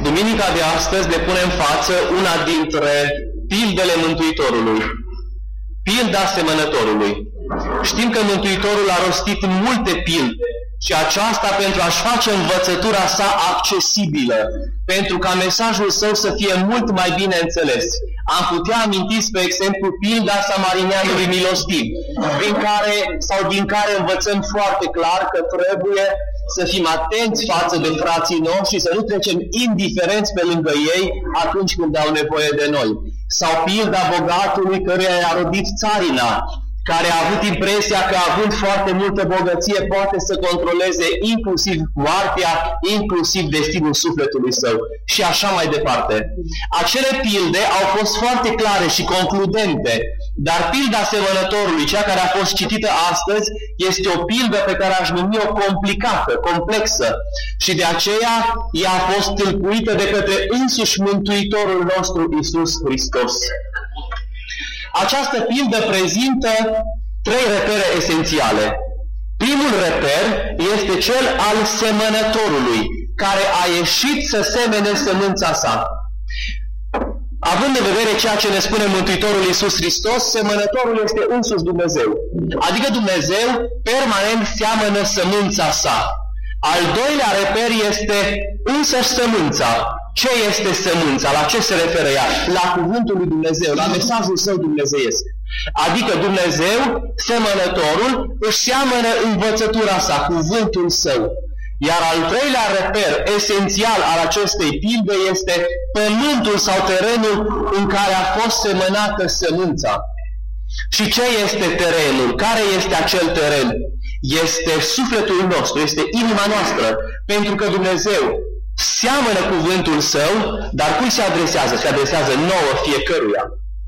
Duminica de astăzi ne pune în față una dintre pildele Mântuitorului, pilda semănătorului. Știm că Mântuitorul a rostit multe pilde și aceasta pentru a-și face învățătura sa accesibilă, pentru ca mesajul său să fie mult mai bine înțeles. Am putea aminti, spre exemplu, pilda samarineanului milostiv, din care învățăm foarte clar că trebuie să fim atenți față de frații noștri, să nu trecem indiferenți pe lângă ei atunci când au nevoie de noi. Sau pilda bogatului căruia i-a rodit țarina, care a avut impresia că, având foarte multă bogăție, poate să controleze inclusiv moartea, inclusiv destinul sufletului său și așa mai departe. Acele pilde au fost foarte clare și concludente, dar pilda semănătorului, cea care a fost citită astăzi, este o pildă pe care aș numi-o complicată, complexă, și de aceea ea a fost tâlcuită de către însuși Mântuitorul nostru Iisus Hristos. Această pildă prezintă 3 repere esențiale. Primul reper este cel al semănătorului, care a ieșit să semene sămânța sa. Având în vedere ceea ce ne spune Mântuitorul Iisus Hristos, semănătorul este însuși Dumnezeu. Adică Dumnezeu permanent seamănă sămânța sa. Al doilea reper este însăși sămânța. Ce este sămânța? La ce se referă ea? La cuvântul lui Dumnezeu, la mesajul său dumnezeiesc. Adică Dumnezeu, semănătorul, își seamănă învățătura sa, cuvântul său. Iar al treilea reper esențial al acestei pilde este pământul sau terenul în care a fost semănată sămânța. Și ce este terenul? Care este acel teren? Este sufletul nostru, este inima noastră, pentru că Dumnezeu seamănă cuvântul său, dar cui se adresează? Se adresează nouă, fiecăruia.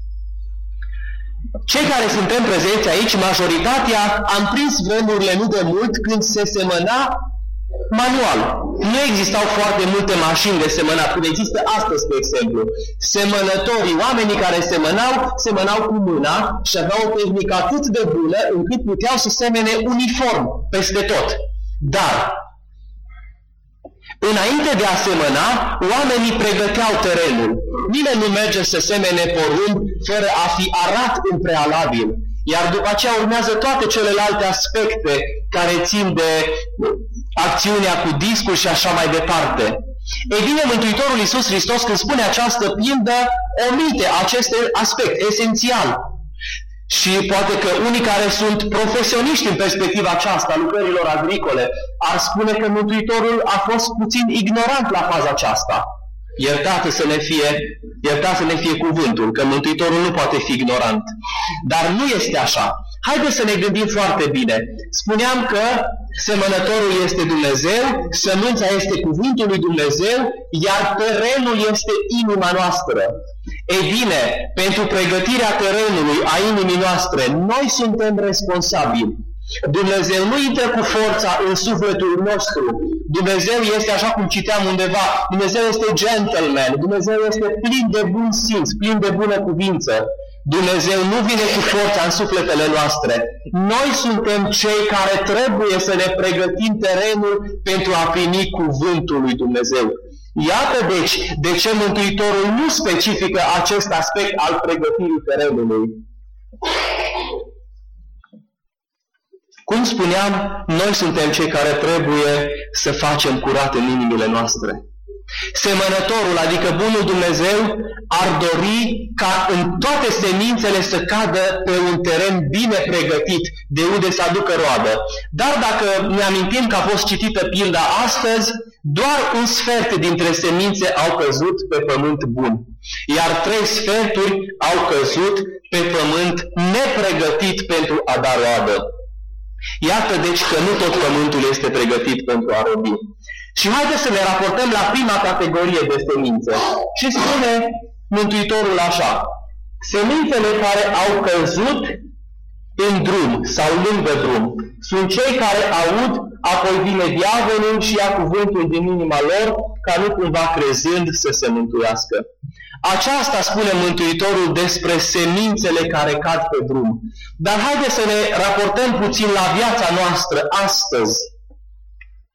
Cei care suntem prezenți aici, majoritatea, am prins vremurile nu de mult când se semăna manual. Nu existau foarte multe mașini de semănat, cum există astăzi, spre exemplu. Semănătorii, oamenii care semănau cu mâna și aveau o tehnică atât de bună încât puteau să semene uniform peste tot. Dar înainte de a semăna, oamenii pregăteau terenul. Nimeni nu merge să semene porumb fără a fi arat în prealabil. Iar după aceea urmează toate celelalte aspecte care țin de acțiunea cu discul și așa mai departe. Ei bine, Mântuitorul Iisus Hristos, când spune această pildă, omite acest aspect esențial. Și poate că unii care sunt profesioniști în perspectiva aceasta a lucrărilor agricole ar spune că Mântuitorul a fost puțin ignorant la faza aceasta. Iertat să ne fie cuvântul, că Mântuitorul nu poate fi ignorant. Dar nu este așa. Haideți să ne gândim foarte bine. Spuneam că semănătorul este Dumnezeu, sămânța este cuvântul lui Dumnezeu, iar terenul este inima noastră. Ei bine, pentru pregătirea terenului a inimii noastre, noi suntem responsabili. Dumnezeu nu intră cu forța în sufletul nostru. Dumnezeu este, așa cum citeam undeva, Dumnezeu este gentleman, Dumnezeu este plin de bun simț, plin de bună cuvință. Dumnezeu nu vine cu forța în sufletele noastre. Noi suntem cei care trebuie să ne pregătim terenul pentru a primi cuvântul lui Dumnezeu. Iată deci de ce Mântuitorul nu specifică acest aspect al pregătirii terenului. Cum spuneam, noi suntem cei care trebuie să facem curat în inimile noastre. Semănătorul, adică Bunul Dumnezeu, ar dori ca în toate semințele să cadă pe un teren bine pregătit, de unde să aducă roadă. Dar dacă ne amintim că a fost citită pilda astăzi, doar un sfert dintre semințe au căzut pe pământ bun, iar 3 sferturi au căzut pe pământ nepregătit pentru a da roadă. Iată deci că nu tot pământul este pregătit pentru a robi. Și haideți să ne raportăm la prima categorie de semințe. Și spune Mântuitorul așa: semințele care au căzut în drum sau lângă drum sunt cei care aud, apoi vine diavolul și ia cuvântul din inima lor, ca nu cumva crezând să se mântuiască. Aceasta spune Mântuitorul despre semințele care cad pe drum. Dar haideți să ne raportăm puțin la viața noastră astăzi.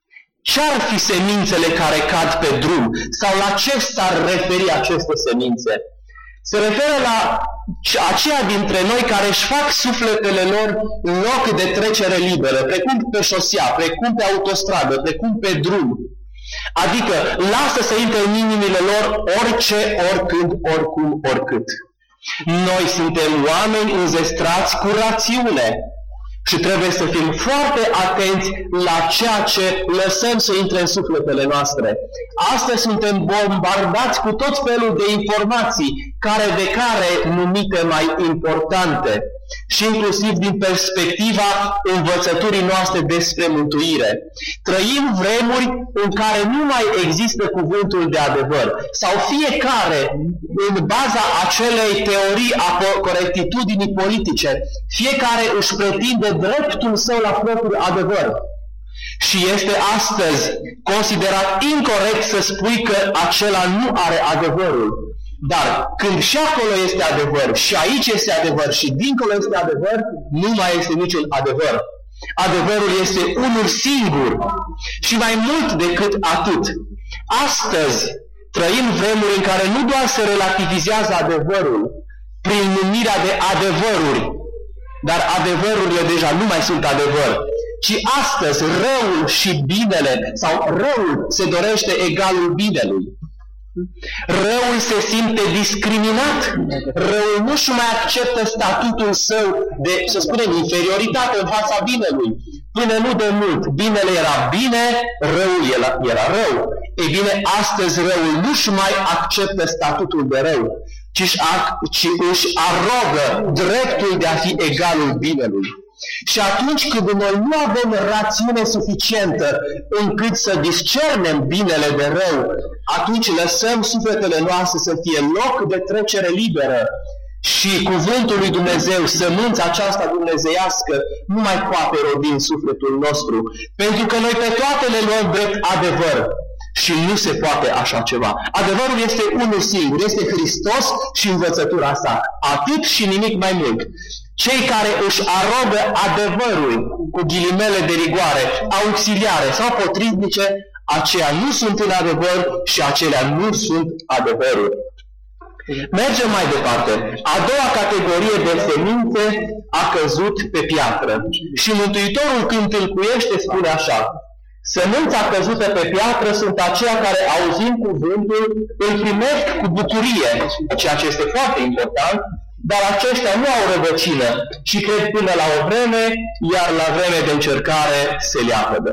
Ce-ar fi semințele care cad pe drum? Sau la ce s-ar referi aceste semințe? Se referă la aceia dintre noi care își fac sufletele lor loc de trecere liberă, precum pe șosea, precum pe autostradă, precum pe drum. Adică lasă să intre în inimile lor orice, oricând, oricum, oricât. Noi suntem oameni înzestrați cu rațiune și trebuie să fim foarte atenți la ceea ce lăsăm să intre în sufletele noastre. Astăzi suntem bombardați cu tot felul de informații, care numite mai importante, și inclusiv din perspectiva învățăturii noastre despre mântuire. Trăim vremuri în care nu mai există cuvântul de adevăr, sau fiecare, în baza acelei teorii a corectitudinii politice, fiecare își pretinde dreptul său la propriul adevăr. Și este astăzi considerat incorect să spui că acela nu are adevărul. Dar când și acolo este adevăr, și aici este adevăr, și dincolo este adevăr, nu mai este niciun adevăr. Adevărul este unul singur și mai mult decât atât. Astăzi trăim vremuri în care nu doar se relativizează adevărul prin numirea de adevăruri, dar adevărurile deja nu mai sunt adevăr, ci astăzi răul și binele, sau răul se dorește egalul binelui. Răul se simte discriminat. Răul nu-și mai acceptă statutul său de, să spunem, inferioritate în fața binelui. Până nu de mult, binele era bine, răul era rău. Ei bine, astăzi răul nu-și mai acceptă statutul de rău, ci își arogă dreptul de a fi egalul binelui. Și atunci când noi nu avem rațiune suficientă încât să discernem binele de rău, atunci lăsăm sufletele noastre să fie loc de trecere liberă și cuvântul lui Dumnezeu, sămânța aceasta dumnezeiască, nu mai poate rodi în sufletul nostru, pentru că noi pe toate le luăm drept adevăr. Și nu se poate așa ceva. Adevărul este unul singur, este Hristos și învățătura sa. Atât și nimic mai mult. Cei care își arogă adevărul cu ghilimele de rigoare, auxiliare sau potrivnice, aceia nu sunt în adevăr și acelea nu sunt adevărul. Mergem mai departe. A doua categorie de semințe a căzut pe piatră. Și Mântuitorul când tâlcuiește spune așa: sămânța căzută pe piatră sunt aceia care, auzind cuvântul, îl primesc cu bucurie, ceea ce este foarte important, dar aceștia nu au rădăcină și cred până la o vreme, iar la vreme de încercare se leapădă.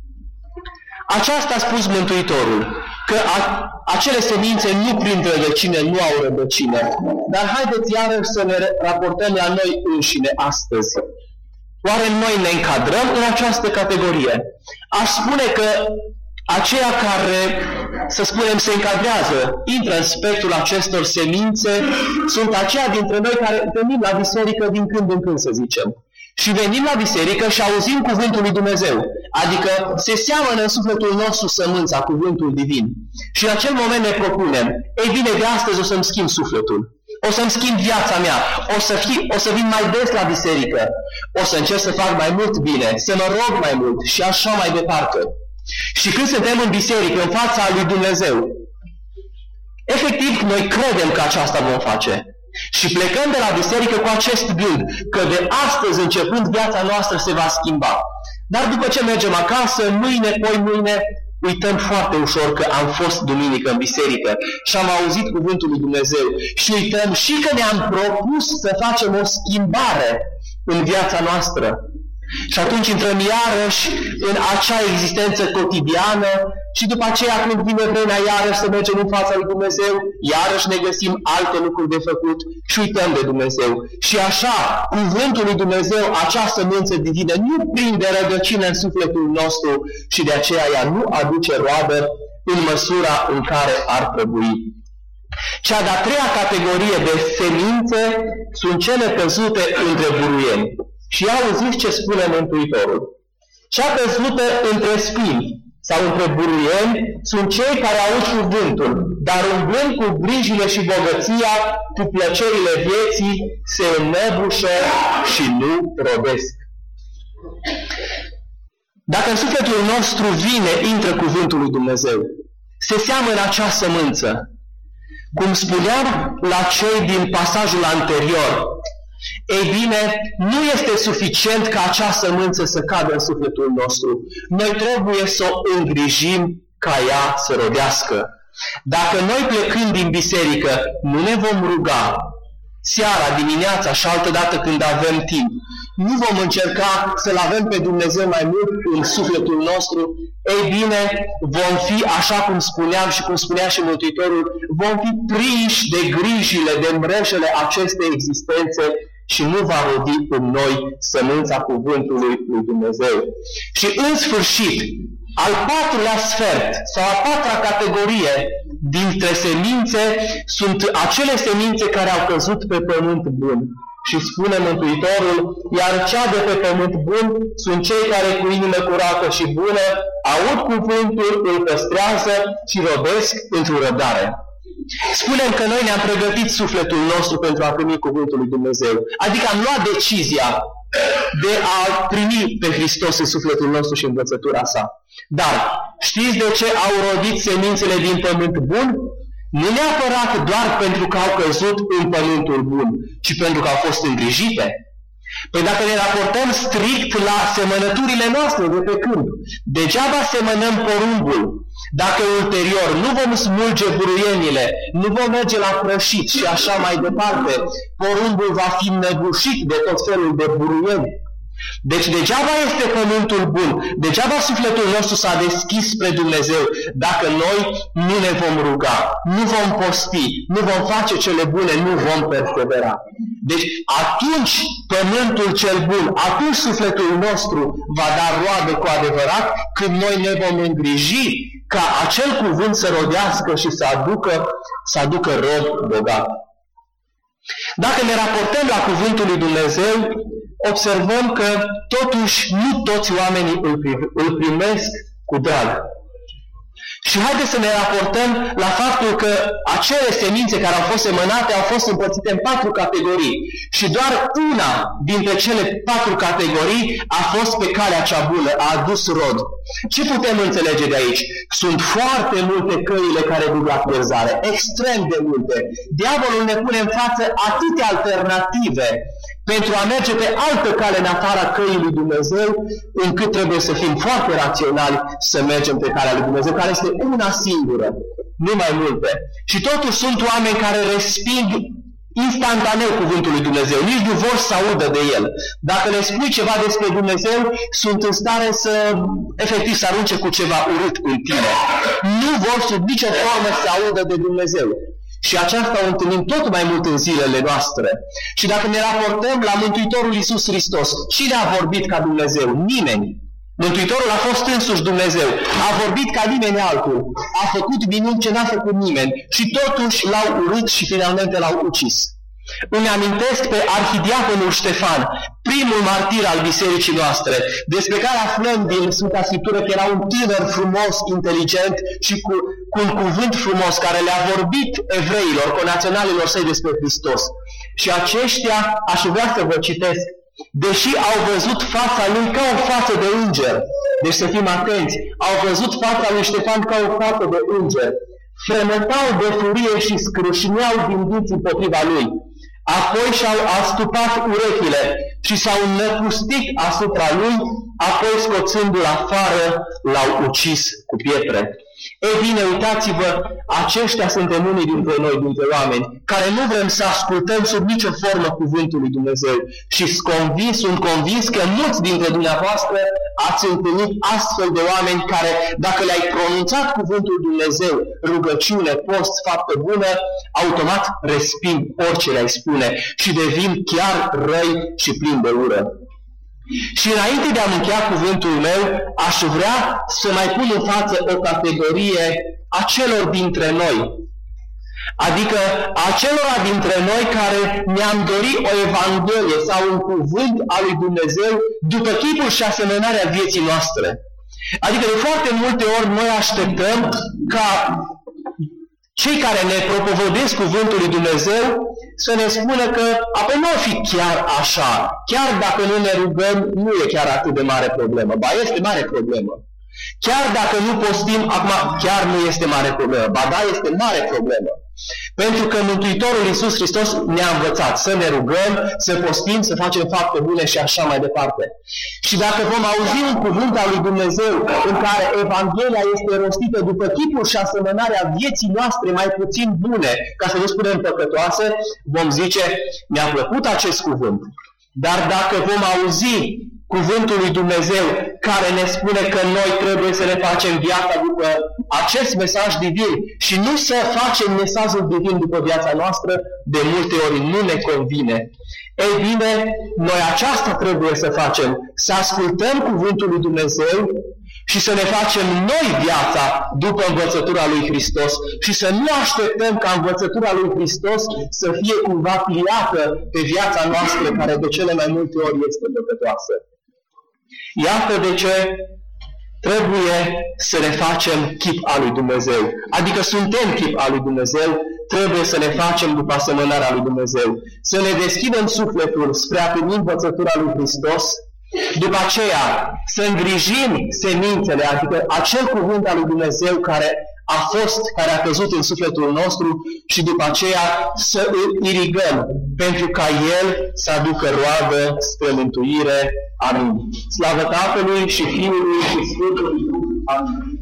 Aceasta a spus Mântuitorul, că acele semințe nu prind rădăcină, nu au rădăcină. Dar haideți iarăși să ne raportăm la noi înșine astăzi. Oare noi ne încadrăm în această categorie? Aș spune că aceia care, să spunem, se încadrează, intră în spectrul acestor semințe, sunt aceia dintre noi care venim la biserică din când în când, să zicem. Și venim la biserică și auzim cuvântul lui Dumnezeu, adică se seamănă în sufletul nostru sămânța, cuvântul divin. Și în acel moment ne propunem: ei bine, de astăzi o să-mi schimb sufletul. O să-mi schimb viața mea, o să vin mai des la biserică, o să încerc să fac mai mult bine, să mă rog mai mult și așa mai departe. Și când suntem în biserică, în fața lui Dumnezeu, efectiv noi credem că aceasta vom face. Și plecăm de la biserică cu acest gând, că de astăzi începând viața noastră se va schimba. Dar după ce mergem acasă, mâine, poi mâine, uităm foarte ușor că am fost duminică în biserică și am auzit cuvântul lui Dumnezeu și uităm și că ne-am propus să facem o schimbare în viața noastră. Și atunci intrăm iarăși în acea existență cotidiană și după aceea când vine vremea iarăși să mergem în fața lui Dumnezeu, iarăși ne găsim alte lucruri de făcut și uităm de Dumnezeu. Și așa, cuvântul lui Dumnezeu, acea sămânță divină, nu prinde rădăcină în sufletul nostru și de aceea ea nu aduce roadă în măsura în care ar trebui. Cea de-a treia categorie de semințe sunt cele căzute între buruieni. Și auziți ce spune Mântuitorul. Cea căzută între spini sau între buruieni sunt cei care aud cuvântul, dar umblând cu grijile și bogăția, cu plăcerile vieții, se înnebușă și nu rodesc. Dacă în sufletul nostru intră cuvântul lui Dumnezeu, se seamănă acea sămânță. Cum spuneam la cei din pasajul anterior, ei bine, nu este suficient ca acea sămânță să cadă în sufletul nostru. Noi trebuie să o îngrijim ca ea să rodească. Dacă noi plecând din biserică nu ne vom ruga seara, dimineața și altădată când avem timp, nu vom încerca să-L avem pe Dumnezeu mai mult în sufletul nostru, ei bine, vom fi, așa cum spuneam și cum spunea și Mântuitorul, vom fi prinși de grijile, de mreșele acestei existențe și nu va rodi în noi sămânța cuvântului lui Dumnezeu. Și în sfârșit, al patrulea sfert sau a patra categorie dintre semințe sunt acele semințe care au căzut pe pământ bun. Și spune Mântuitorul, iar cea de pe pământ bun sunt cei care cu inimă curată și bună aud cuvântul, îl păstrează și rodesc într-o răbdare. Spunem că noi ne-am pregătit sufletul nostru pentru a primi cuvântul lui Dumnezeu. Adică am luat decizia de a primi pe Hristos în sufletul nostru și învățătura sa. Dar știți de ce au rodit semințele din pământ bun? Nu neapărat doar pentru că au căzut în pământul bun, ci pentru că au fost îngrijite. Păi dacă ne raportăm strict la semănăturile noastre de pe câmp, degeaba semănăm porumbul, dacă ulterior nu vom smulge buruienile, nu vom merge la prășit și așa mai departe, porumbul va fi năbușit de tot felul de buruieni. Deci degeaba este pământul bun, degeaba sufletul nostru s-a deschis spre Dumnezeu dacă noi nu ne vom ruga, nu vom posti, nu vom face cele bune, nu vom persevera. Deci atunci pământul cel bun, atunci sufletul nostru va da roade cu adevărat când noi ne vom îngriji ca acel cuvânt să rodească și să aducă rod bogat. Dacă ne raportăm la cuvântul lui Dumnezeu, observăm că totuși nu toți oamenii îl primesc cu drag. Și haideți să ne raportăm la faptul că acele semințe care au fost semănate au fost împărțite în 4 categorii și doar una dintre cele 4 categorii a fost pe calea cea bună, a adus rod. Ce putem înțelege de aici? Sunt foarte multe căile care duc la pierzare, extrem de multe. Diavolul ne pune în față atâtea alternative pentru a merge pe altă cale în afara căii lui Dumnezeu, încât trebuie să fim foarte raționali să mergem pe calea lui Dumnezeu, care este una singură, nu mai multe. Și totuși sunt oameni care resping instantaneu cuvântul lui Dumnezeu, nici nu vor să audă de el. Dacă le spui ceva despre Dumnezeu, sunt în stare să, efectiv, să arunce cu ceva urât în tine. Nu vor sub nicio formă să audă de Dumnezeu. Și aceasta o întâlnim tot mai mult în zilele noastre. Și dacă ne raportăm la Mântuitorul Iisus Hristos, cine a vorbit ca Dumnezeu? Nimeni. Mântuitorul a fost însuși Dumnezeu. A vorbit ca nimeni altul. A făcut minuni ce n-a făcut nimeni. Și totuși l-au urât și finalmente l-au ucis. Îmi amintesc pe arhidiaconul Ștefan, primul martir al bisericii noastre, despre care aflăm din Sfânta Scriptură că era un tânăr frumos, inteligent și cu un cuvânt frumos care le-a vorbit evreilor, conaționalilor săi despre Hristos. Și aceștia, aș vrea să vă citesc, deși au văzut fața lui ca o față de înger, deci să fim atenți, au văzut fața lui Ștefan ca o față de înger, fremătau de furie și scrâșneau din dinți împotriva lui. Apoi și-au astupat urechile și s-au năpustit asupra lui, apoi scoțându-l afară, l-au ucis cu pietre. Ei bine, uitați-vă, aceștia suntem unii dintre noi, dintre oameni, care nu vrem să ascultăm sub nicio formă cuvântul lui Dumnezeu. Și sunt convins că mulți dintre dumneavoastră ați întâlnit astfel de oameni care, dacă le-ai pronunțat cuvântul lui Dumnezeu, rugăciune, post, faptă bună, automat resping orice le-ai spune și devin chiar răi și plini de ură. Și înainte de a încheia cuvântul meu, aș vrea să mai pun în față o categorie a celor dintre noi. Adică a celora dintre noi care ne-am dorit o evanghelie sau un cuvânt al lui Dumnezeu după chipul și asemănarea vieții noastre. Adică de foarte multe ori noi așteptăm ca cei care ne propovădesc cuvântul lui Dumnezeu să ne spună că apoi nu ar fi chiar așa. Chiar dacă nu ne rugăm, nu e chiar atât de mare problemă. Ba, este mare problemă. Chiar dacă nu postim, acum chiar nu este mare problemă. Ba da, este mare problemă. Pentru că Mântuitorul Iisus Hristos ne-a învățat să ne rugăm, să postim, să facem fapte bune și așa mai departe. Și dacă vom auzi un cuvânt al lui Dumnezeu în care Evanghelia este rostită după chipul și asemănarea vieții noastre mai puțin bune, ca să nu spunem păcătoase, vom zice, mi-a plăcut acest cuvânt. Dar dacă vom auzi cuvântul lui Dumnezeu care ne spune că noi trebuie să ne facem viața după acest mesaj divin și nu să facem mesajul divin după viața noastră, de multe ori nu ne convine. Ei bine, noi aceasta trebuie să facem, să ascultăm cuvântul lui Dumnezeu și să ne facem noi viața după învățătura lui Hristos și să nu așteptăm ca învățătura lui Hristos să fie cumva pliată pe viața noastră, care de cele mai multe ori este păcătoasă. Iată de ce trebuie să ne facem chip al lui Dumnezeu. Adică suntem chip al lui Dumnezeu, trebuie să ne facem după asemănarea lui Dumnezeu. Să ne deschidem sufletul spre a primi învățătura lui Hristos, după aceea să îngrijim semințele, adică acel cuvânt al lui Dumnezeu care a căzut în sufletul nostru și după aceea să îl irigăm pentru ca el să aducă roadă spre mântuire. Amin. Slavă Tatălui și Fiului și Sfântului Duh. Amin.